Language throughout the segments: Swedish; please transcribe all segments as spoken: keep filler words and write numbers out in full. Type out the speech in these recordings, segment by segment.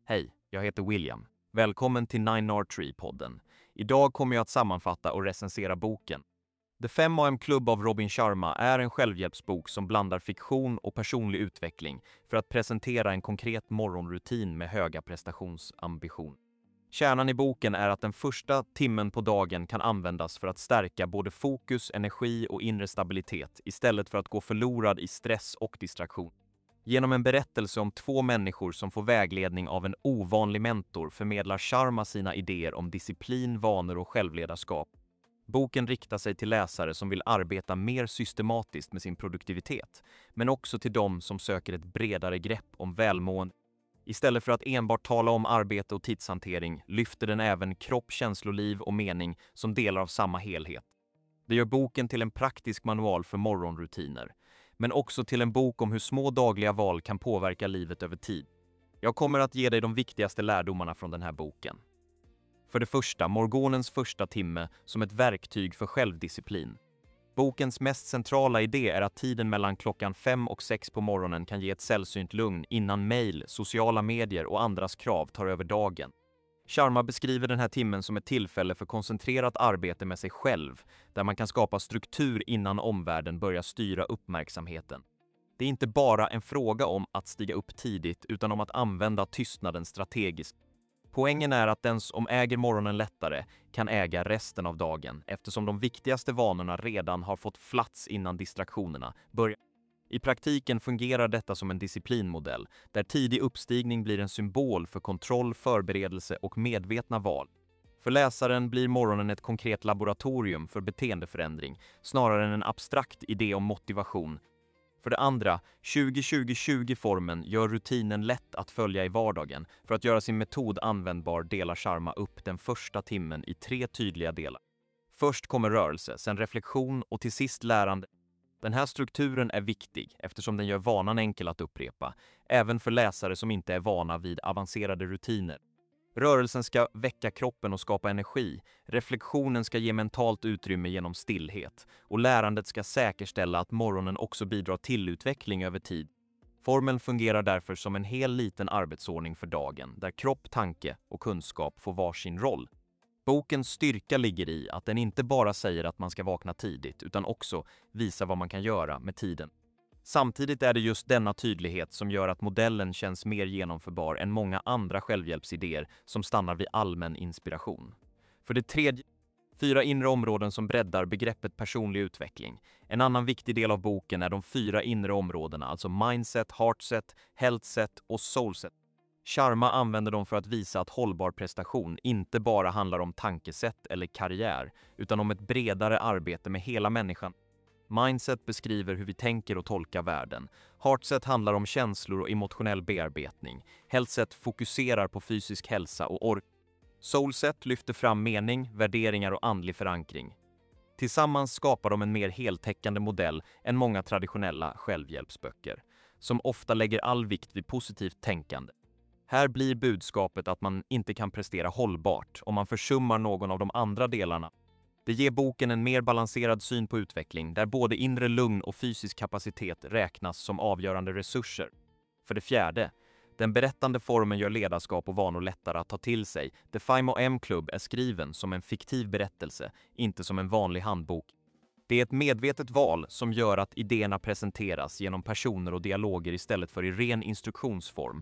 Hej, jag heter William. Välkommen till Nine R Tree-podden. Idag kommer jag att sammanfatta och recensera boken. The fem A M Club av Robin Sharma är en självhjälpsbok som blandar fiktion och personlig utveckling för att presentera en konkret morgonrutin med höga prestationsambition. Kärnan i boken är att den första timmen på dagen kan användas för att stärka både fokus, energi och inre stabilitet istället för att gå förlorad i stress och distraktion. Genom en berättelse om två människor som får vägledning av en ovanlig mentor förmedlar Sharma sina idéer om disciplin, vanor och självledarskap. Boken riktar sig till läsare som vill arbeta mer systematiskt med sin produktivitet, men också till dem som söker ett bredare grepp om välmående. Istället för att enbart tala om arbete och tidshantering lyfter den även kropp, känsloliv och mening som delar av samma helhet. Det gör boken till en praktisk manual för morgonrutiner, men också till en bok om hur små dagliga val kan påverka livet över tid. Jag kommer att ge dig de viktigaste lärdomarna från den här boken. För det första, morgonens första timme som ett verktyg för självdisciplin. Bokens mest centrala idé är att tiden mellan klockan fem och sex på morgonen kan ge ett sällsynt lugn innan mejl, sociala medier och andras krav tar över dagen. Sharma beskriver den här timmen som ett tillfälle för koncentrerat arbete med sig själv, där man kan skapa struktur innan omvärlden börjar styra uppmärksamheten. Det är inte bara en fråga om att stiga upp tidigt utan om att använda tystnaden strategiskt. Poängen är att den som äger morgonen lättare kan äga resten av dagen eftersom de viktigaste vanorna redan har fått plats innan distraktionerna börjar. I praktiken fungerar detta som en disciplinmodell där tidig uppstigning blir en symbol för kontroll, förberedelse och medvetna val. För läsaren blir morgonen ett konkret laboratorium för beteendeförändring snarare än en abstrakt idé om motivation. För det andra, tjugo tjugo tjugo-formen gör rutinen lätt att följa i vardagen. För att göra sin metod användbar delar Sharma upp den första timmen i tre tydliga delar. Först kommer rörelse, sen reflektion och till sist lärande. Den här strukturen är viktig eftersom den gör vanan enkel att upprepa, även för läsare som inte är vana vid avancerade rutiner. Rörelsen ska väcka kroppen och skapa energi, reflektionen ska ge mentalt utrymme genom stillhet och lärandet ska säkerställa att morgonen också bidrar till utveckling över tid. Formeln fungerar därför som en hel liten arbetsordning för dagen där kropp, tanke och kunskap får varsin roll. Bokens styrka ligger i att den inte bara säger att man ska vakna tidigt utan också visar vad man kan göra med tiden. Samtidigt är det just denna tydlighet som gör att modellen känns mer genomförbar än många andra självhjälpsidéer som stannar vid allmän inspiration. För det tredje, fyra inre områden som breddar begreppet personlig utveckling. En annan viktig del av boken är de fyra inre områdena, alltså mindset, heartset, healthset och soulset. Sharma använder dem för att visa att hållbar prestation inte bara handlar om tankesätt eller karriär, utan om ett bredare arbete med hela människan. Mindset beskriver hur vi tänker och tolkar världen. Heartset handlar om känslor och emotionell bearbetning. Healthset fokuserar på fysisk hälsa och ork. Soulset lyfter fram mening, värderingar och andlig förankring. Tillsammans skapar de en mer heltäckande modell än många traditionella självhjälpsböcker, som ofta lägger all vikt vid positivt tänkande. Här blir budskapet att man inte kan prestera hållbart om man försummar någon av de andra delarna. Det ger boken en mer balanserad syn på utveckling där både inre lugn och fysisk kapacitet räknas som avgörande resurser. För det fjärde, den berättande formen gör ledarskap och vanor lättare att ta till sig. The fem A M Club är skriven som en fiktiv berättelse, inte som en vanlig handbok. Det är ett medvetet val som gör att idéerna presenteras genom personer och dialoger istället för i ren instruktionsform.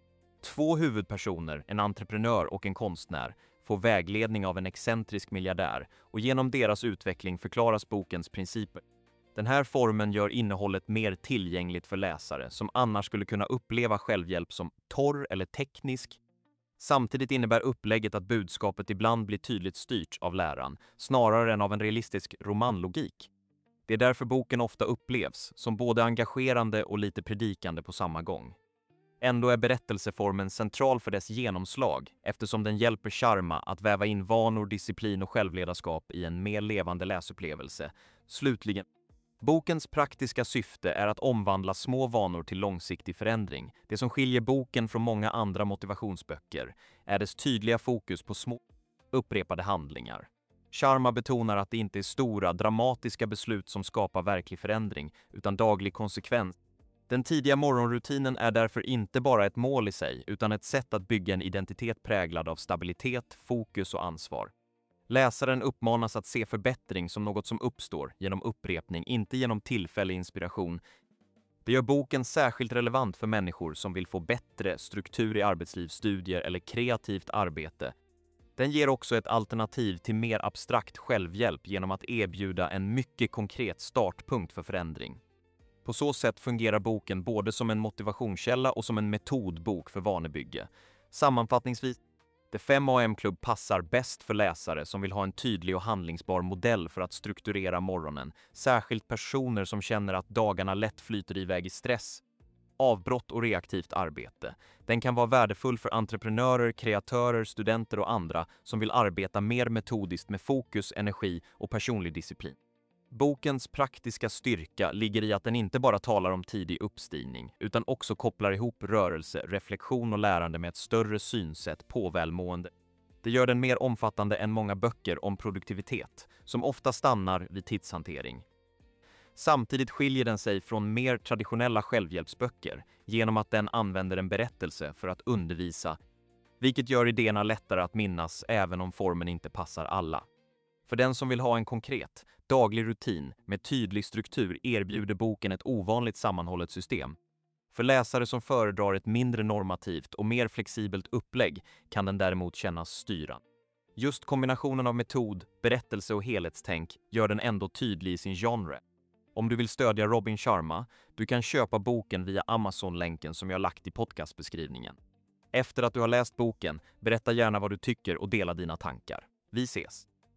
Två huvudpersoner, en entreprenör och en konstnär, får vägledning av en excentrisk miljardär och genom deras utveckling förklaras bokens principer. Den här formen gör innehållet mer tillgängligt för läsare som annars skulle kunna uppleva självhjälp som torr eller teknisk. Samtidigt innebär upplägget att budskapet ibland blir tydligt styrt av läran, snarare än av en realistisk romanlogik. Det är därför boken ofta upplevs som både engagerande och lite predikande på samma gång. Ändå är berättelseformen central för dess genomslag eftersom den hjälper Sharma att väva in vanor, disciplin och självledarskap i en mer levande läsupplevelse. Slutligen, bokens praktiska syfte är att omvandla små vanor till långsiktig förändring. Det som skiljer boken från många andra motivationsböcker är dess tydliga fokus på små, upprepade handlingar. Sharma betonar att det inte är stora, dramatiska beslut som skapar verklig förändring utan daglig konsekvens. Den tidiga morgonrutinen är därför inte bara ett mål i sig, utan ett sätt att bygga en identitet präglad av stabilitet, fokus och ansvar. Läsaren uppmanas att se förbättring som något som uppstår genom upprepning, inte genom tillfällig inspiration. Det gör boken särskilt relevant för människor som vill få bättre struktur i arbetsliv, studier eller kreativt arbete. Den ger också ett alternativ till mer abstrakt självhjälp genom att erbjuda en mycket konkret startpunkt för förändring. På så sätt fungerar boken både som en motivationskälla och som en metodbok för vanebygge. Sammanfattningsvis, The fem A M Club passar bäst för läsare som vill ha en tydlig och handlingsbar modell för att strukturera morgonen, särskilt personer som känner att dagarna lätt flyter iväg i stress, avbrott och reaktivt arbete. Den kan vara värdefull för entreprenörer, kreatörer, studenter och andra som vill arbeta mer metodiskt med fokus, energi och personlig disciplin. Bokens praktiska styrka ligger i att den inte bara talar om tidig uppstigning, utan också kopplar ihop rörelse, reflektion och lärande med ett större synsätt på välmående. Det gör den mer omfattande än många böcker om produktivitet, som ofta stannar vid tidshantering. Samtidigt skiljer den sig från mer traditionella självhjälpsböcker genom att den använder en berättelse för att undervisa, vilket gör idéerna lättare att minnas även om formen inte passar alla. För den som vill ha en konkret, daglig rutin med tydlig struktur erbjuder boken ett ovanligt sammanhållet system. För läsare som föredrar ett mindre normativt och mer flexibelt upplägg kan den däremot kännas styrande. Just kombinationen av metod, berättelse och helhetstänk gör den ändå tydlig i sin genre. Om du vill stödja Robin Sharma, du kan köpa boken via Amazon-länken som jag lagt i podcastbeskrivningen. Efter att du har läst boken, berätta gärna vad du tycker och dela dina tankar. Vi ses!